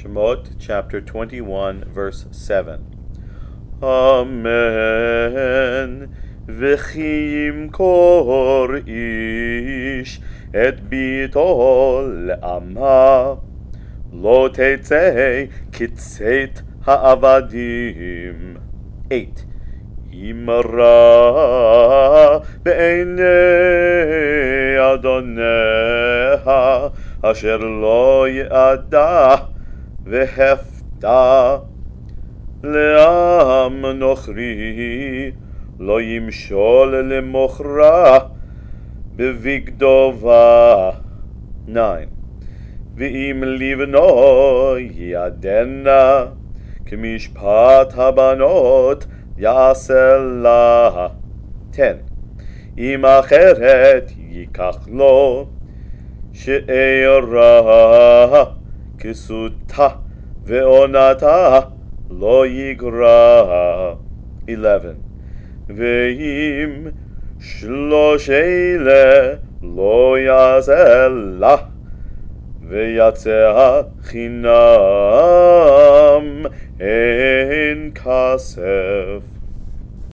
Shemot chapter 21 verse 7. Amen. V'chi yimkor ish et bito le'ama lo tetzeh kitzet ha'avadim. 8. Imra be'enei adoneha asher lo yada v'hefta לעם נוכרי לא ימשול למוכרה בבגדובה. 9. ואם לבנו ידנה כמשפט הבנות יעשה לה. 10. אם אחרת ייקח לו שאירה כסותה ועונתה לא יגרע. 11. ואם שלוש אלה לא יעשה לה ויצא חינם אין כסף.